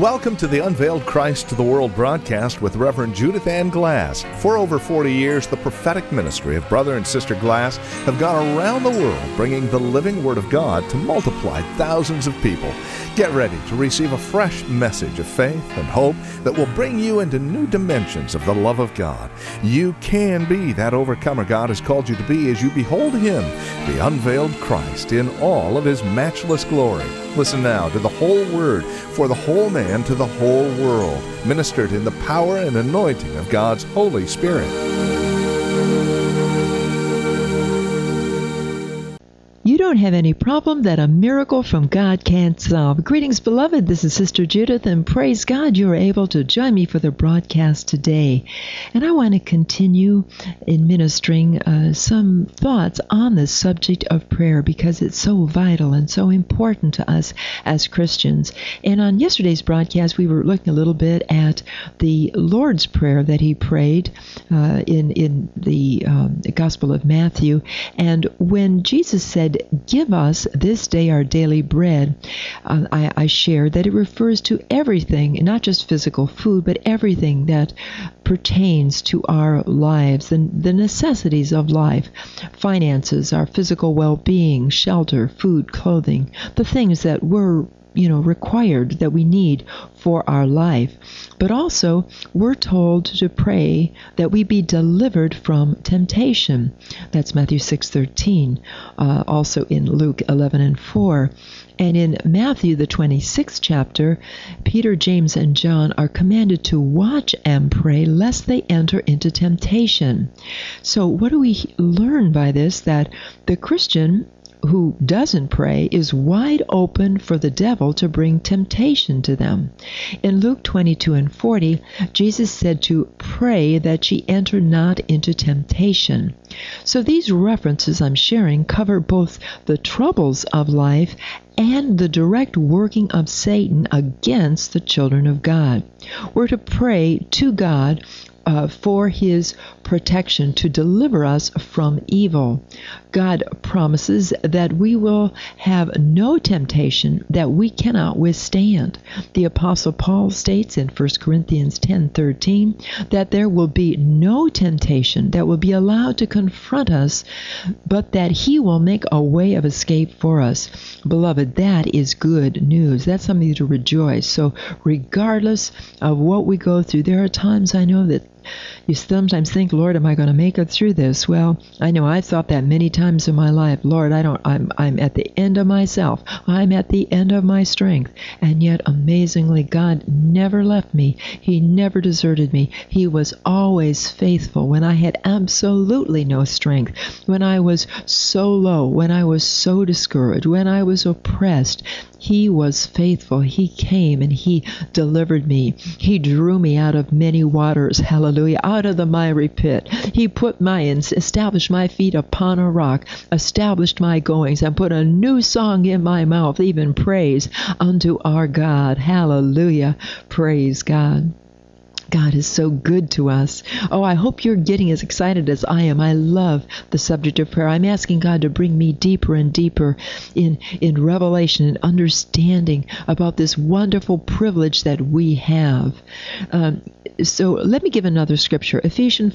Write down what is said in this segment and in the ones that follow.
Welcome to the Unveiled Christ to the World broadcast with Reverend Judith Ann Glass. For over 40 years, the prophetic ministry of Brother and Sister Glass have gone around the world bringing the living Word of God to multiply thousands of people. Get ready to receive a fresh message of faith and hope that will bring you into new dimensions of the love of God. You can be that overcomer God has called you to be as you behold Him, the unveiled Christ, in all of His matchless glory. Listen now to the whole Word for the whole man to the whole world, ministered in the power and anointing of God's Holy Spirit. You don't have any problem that a miracle from God can't solve. Greetings, beloved. This is Sister Judith, and praise God you are able to join me for the broadcast today. And I want to continue in ministering some thoughts on the subject of prayer because it's so vital and so important to us as Christians. And on yesterday's broadcast, we were looking a little bit at the Lord's Prayer that He prayed in the Gospel of Matthew. And when Jesus said, "Give us this day our daily bread," I shared that it refers to everything, not just physical food, but everything that pertains to our lives and the necessities of life, finances, our physical well-being, shelter, food, clothing, the things that we're required, that we need for our life. But also, we're told to pray that we be delivered from temptation. That's Matthew 6:13, also in Luke 11:4. And in Matthew, the 26th chapter, Peter, James, and John are commanded to watch and pray lest they enter into temptation. So what do we learn by this? That the Christian who doesn't pray is wide open for the devil to bring temptation to them. In Luke 22:40, Jesus said to pray that ye enter not into temptation. So these references I'm sharing cover both the troubles of life and the direct working of Satan against the children of God. We're to pray to God for His protection, to deliver us from evil. God promises that we will have no temptation that we cannot withstand. The Apostle Paul states in 1 Corinthians 10:13 that there will be no temptation that will be allowed to confront us, but that He will make a way of escape for us. Beloved, that is good news. That's something to rejoice. So regardless of what we go through, there are times I know that you sometimes think, Lord, am I going to make it through this? Well, I know I've thought that many times in my life. Lord, I'm at the end of myself. I'm at the end of my strength. And yet, amazingly, God never left me. He never deserted me. He was always faithful when I had absolutely no strength, when I was so low, when I was so discouraged, when I was oppressed. He was faithful. He came and He delivered me. He drew me out of many waters, hallelujah, out of the miry pit. He established my feet upon a rock, established my goings, and put a new song in my mouth, even praise unto our God. Hallelujah. Praise God. God is so good to us. Oh, I hope you're getting as excited as I am. I love the subject of prayer. I'm asking God to bring me deeper and deeper in revelation and understanding about this wonderful privilege that we have. So let me give another scripture, Ephesians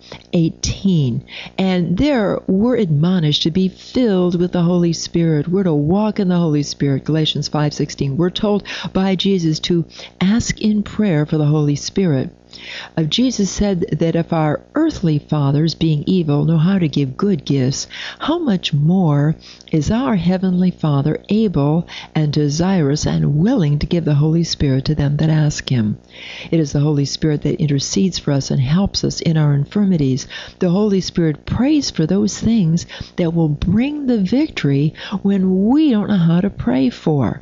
5:18. And there we're admonished to be filled with the Holy Spirit. We're to walk in the Holy Spirit, Galatians 5:16. We're told by Jesus to ask in prayer for the Holy Spirit. Jesus said that if our earthly fathers, being evil, know how to give good gifts, how much more is our Heavenly Father able and desirous and willing to give the Holy Spirit to them that ask Him? It is the Holy Spirit that intercedes for us and helps us in our infirmities. The Holy Spirit prays for those things that will bring the victory when we don't know how to pray for.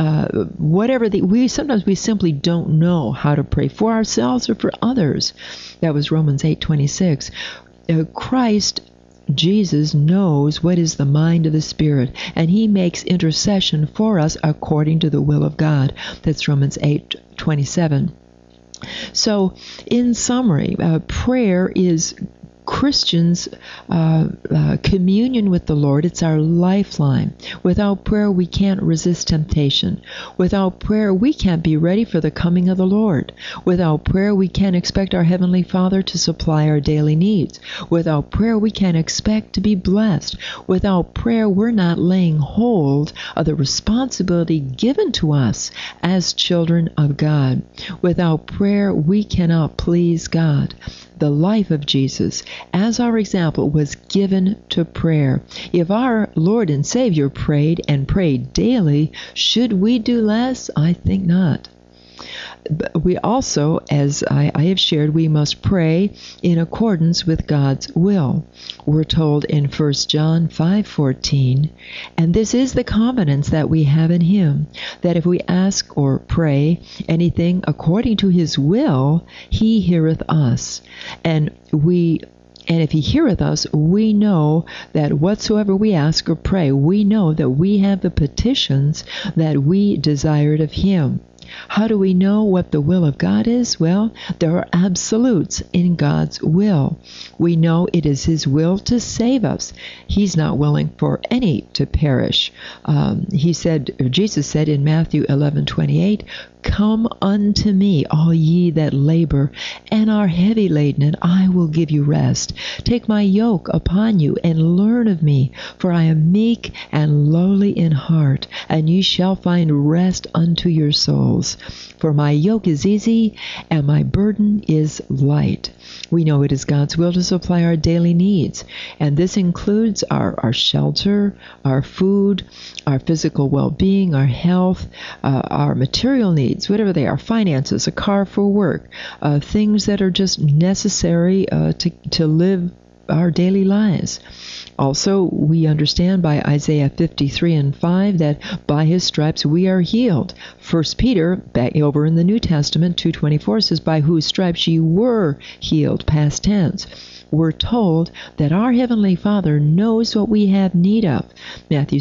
Sometimes we simply don't know how to pray for ourselves or for others. That was Romans 8:26. Christ Jesus knows what is the mind of the Spirit, and He makes intercession for us according to the will of God. That's Romans 8:27. So, in summary, prayer is Christians' communion with the Lord. It's our lifeline. Without prayer, we can't resist temptation. Without prayer, we can't be ready for the coming of the Lord. Without prayer, we can't expect our Heavenly Father to supply our daily needs. Without prayer, we can't expect to be blessed. Without prayer, we're not laying hold of the responsibility given to us as children of God. Without prayer, we cannot please God. The life of Jesus, as our example, was given to prayer. If our Lord and Savior prayed and prayed daily, should we do less? I think not. But we also, as I have shared, we must pray in accordance with God's will. We're told in 1 John 5:14, and this is the confidence that we have in Him, that if we ask or pray anything according to His will, He heareth us. And if He heareth us, we know that whatsoever we ask or pray, we know that we have the petitions that we desired of Him. How do we know what the will of God is? Well, there are absolutes in God's will. We know it is His will to save us. He's not willing for any to perish. Jesus said in Matthew 11:28, "Come unto me, all ye that labor and are heavy laden, and I will give you rest. Take my yoke upon you and learn of me, for I am meek and lowly in heart, and ye shall find rest unto your souls. For my yoke is easy and my burden is light." We know it is God's will to supply our daily needs, and this includes our shelter, our food, our physical well-being, our health, our material needs, whatever they are, finances, a car for work, things that are just necessary to live our daily lives. Also, we understand by Isaiah 53:5 that by His stripes we are healed. 1 Peter, back over in the New Testament, 2:24 says, "By whose stripes ye were healed," past tense. We're told that our Heavenly Father knows what we have need of. Matthew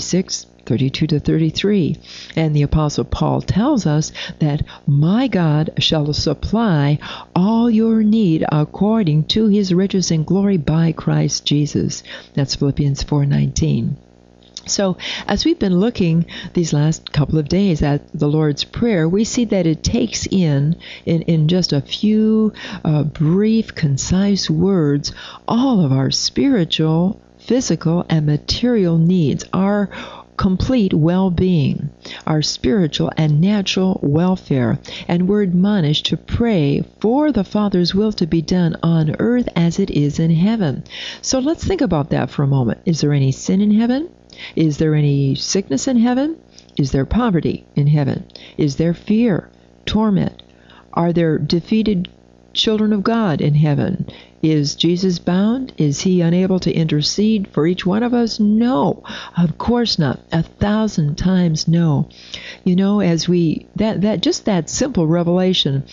6:32-33. And the Apostle Paul tells us that my God shall supply all your need according to His riches and glory by Christ Jesus. That's Philippians 4:19. So, as we've been looking these last couple of days at the Lord's Prayer, we see that it takes in just a few brief, concise words, all of our spiritual, physical, and material needs, our complete well-being, our spiritual and natural welfare, and we're admonished to pray for the Father's will to be done on earth as it is in heaven. So let's think about that for a moment. Is there any sin in heaven? Is there any sickness in heaven? Is there poverty in heaven? Is there fear, torment? Are there defeated children of God in heaven? Is Jesus bound? Is He unable to intercede for each one of us? No, of course not. 1,000 times no. You know, as that simple revelation,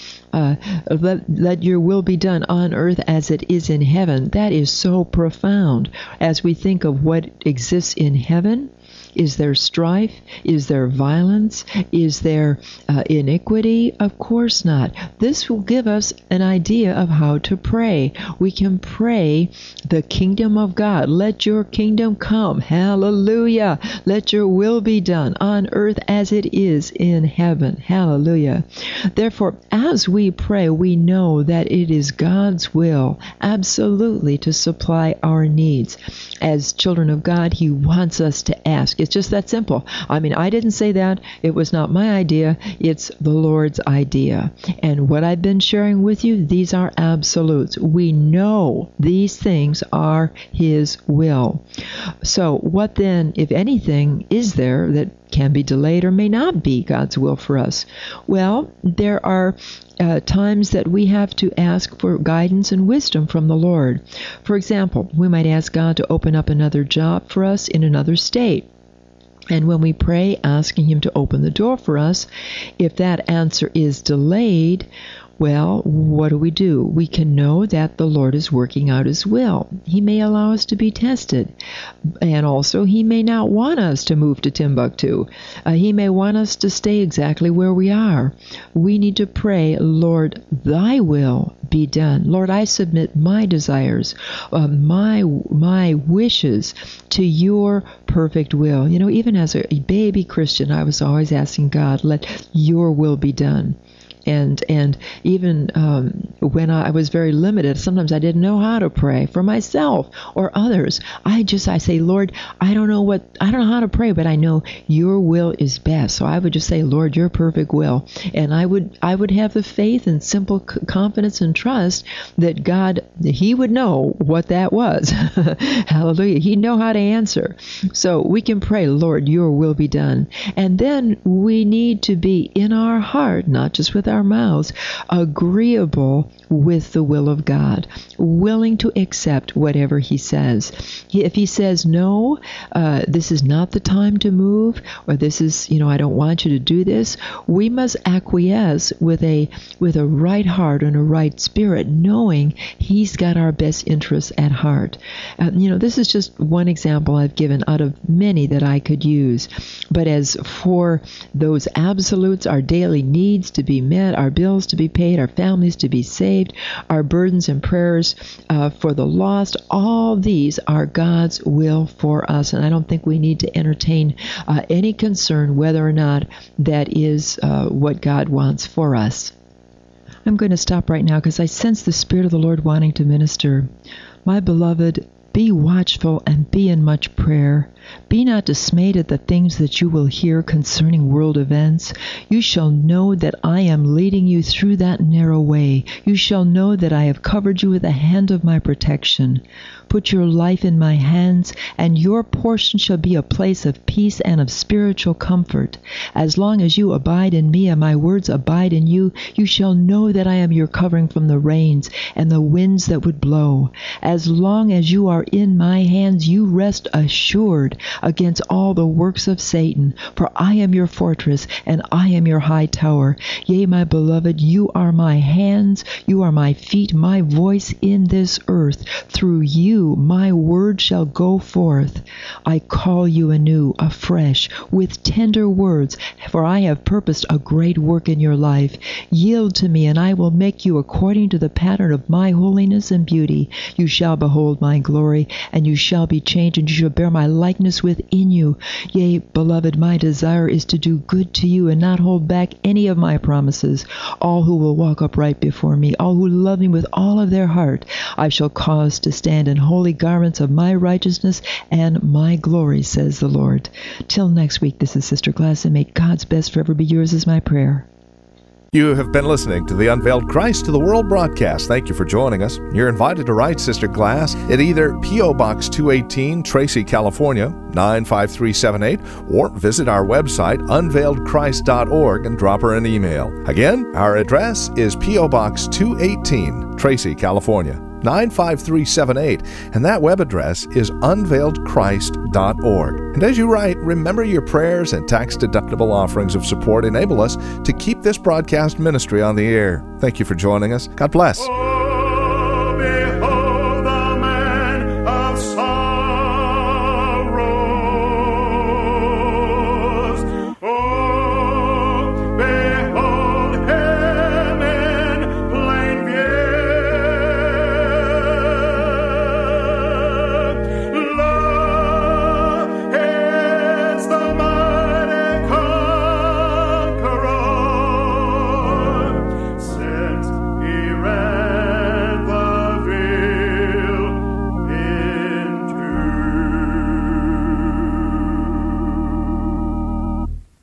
let your will be done on earth as it is in heaven, that is so profound. As we think of what exists in heaven, is there strife? Is there violence? Is there iniquity? Of course not. This will give us an idea of how to pray. We can pray the kingdom of God. Let your kingdom come. Hallelujah. Let your will be done on earth as it is in heaven. Hallelujah. Therefore, as we pray, we know that it is God's will absolutely to supply our needs. As children of God, He wants us to ask. It's just that simple. I mean, I didn't say that. It was not my idea. It's the Lord's idea. And what I've been sharing with you, these are absolutes. We know these things are His will. So what then, if anything, is there that can be delayed or may not be God's will for us? Well, there are times that we have to ask for guidance and wisdom from the Lord. For example, we might ask God to open up another job for us in another state. And when we pray, asking Him to open the door for us, if that answer is delayed, Well, what do? We can know that the Lord is working out His will. He may allow us to be tested. And also, He may not want us to move to Timbuktu. He may want us to stay exactly where we are. We need to pray, Lord, Thy will be done. Lord, I submit my desires, my wishes to Your perfect will. You know, even as a baby Christian, I was always asking God, let Your will be done. And even when I was very limited, sometimes I didn't know how to pray for myself or others. I say, Lord, I don't know how to pray, but I know Your will is best. So I would just say, Lord, Your perfect will. And I would have the faith and simple confidence and trust that God, He would know what that was. Hallelujah. He'd know how to answer. So we can pray, Lord, Your will be done. And then we need to be in our heart, not just with our mouths, agreeable with the will of God, willing to accept whatever He says. If He says, no, this is not the time to move, or this is, I don't want you to do this, we must acquiesce with a right heart and a right spirit, knowing He's got our best interests at heart. This is just one example I've given out of many that I could use. But as for those absolutes, our daily needs to be met, our bills to be paid, our families to be saved, our burdens and prayers for the lost, all these are God's will for us. And I don't think we need to entertain any concern whether or not that is what God wants for us. I'm going to stop right now because I sense the Spirit of the Lord wanting to minister. My beloved, be watchful and be in much prayer. Be not dismayed at the things that you will hear concerning world events. You shall know that I am leading you through that narrow way. You shall know that I have covered you with the hand of my protection. Put your life in my hands, and your portion shall be a place of peace and of spiritual comfort. As long as you abide in me and my words abide in you, you shall know that I am your covering from the rains and the winds that would blow. As long as you are in my hands, you rest assured against all the works of Satan. For I am your fortress, and I am your high tower. Yea, my beloved, you are my hands, you are my feet, my voice in this earth. Through you my word shall go forth. I call you anew, afresh, with tender words, for I have purposed a great work in your life. Yield to me, and I will make you according to the pattern of my holiness and beauty. You shall behold my glory, and you shall be changed, and you shall bear my likeness within you. Yea, beloved, my desire is to do good to you and not hold back any of my promises. All who will walk upright before me, all who love me with all of their heart, I shall cause to stand in holy garments of my righteousness and my glory, says the Lord. Till next week, this is Sister Glass, and may God's best forever be yours is my prayer. You have been listening to the Unveiled Christ to the World broadcast. Thank you for joining us. You're invited to write Sister Glass at either P.O. Box 218, Tracy, California, 95378, or visit our website, unveiledchrist.org, and drop her an email. Again, our address is P.O. Box 218, Tracy, California, 95378, and that web address is unveiledchrist.org. And as you write, remember your prayers and tax-deductible offerings of support enable us to keep this broadcast ministry on the air. Thank you for joining us. God bless.